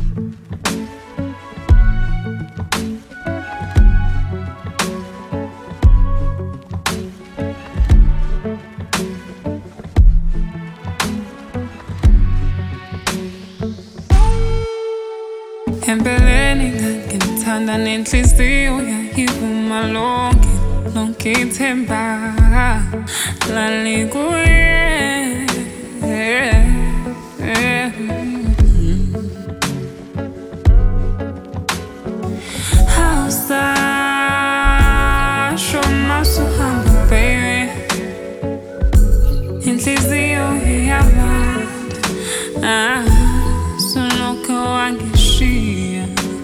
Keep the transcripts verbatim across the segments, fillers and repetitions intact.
Empeleni ngithanda nenhliziyo yayivuma lonke lonke ithemba lali kuye awusasho masuhamba baby inhliziyo iyabanda solokhu wangishiya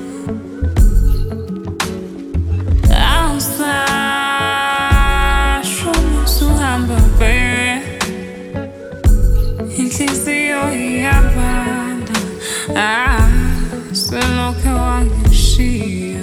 awusasho masuhamba baby inhliziyo iyabanda solokhu wangishiya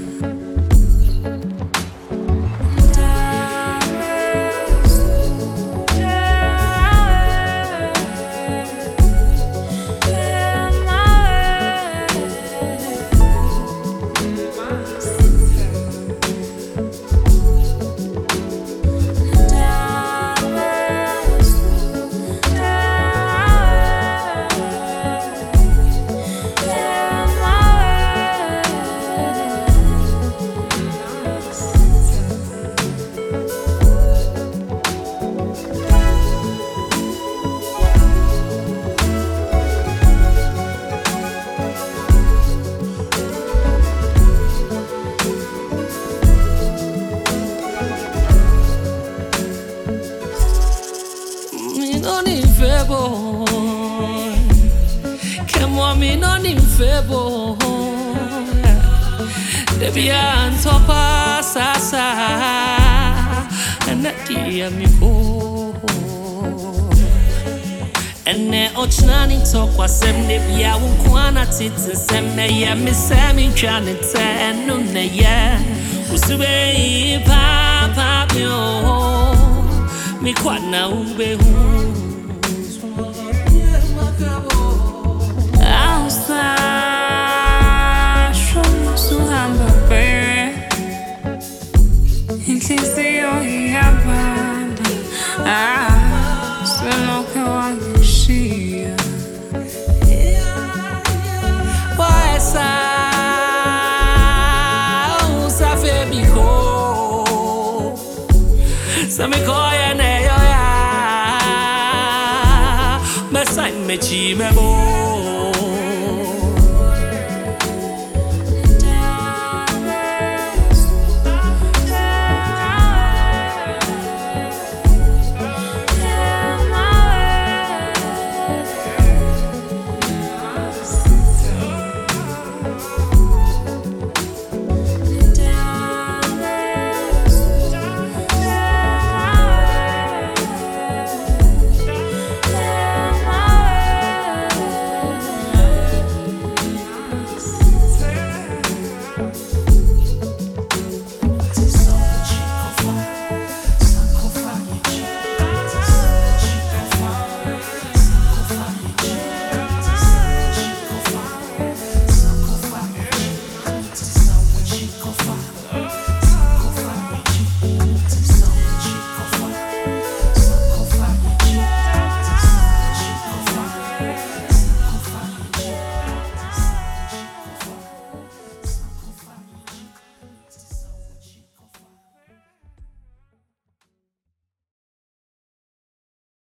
Me non in febo Debian topa sasa Anati amiko Ene ochnani tokwa sem debia unkwana titi sem ne ye mi semi chanite enu ne ye Usube pa pa myo Mi kwana ube hu awusasho masuhamba baby inhliziyo iyabanda solokhu wangishiya Waesa usafebiko Samikoya neyo ya Mesai mechi mebo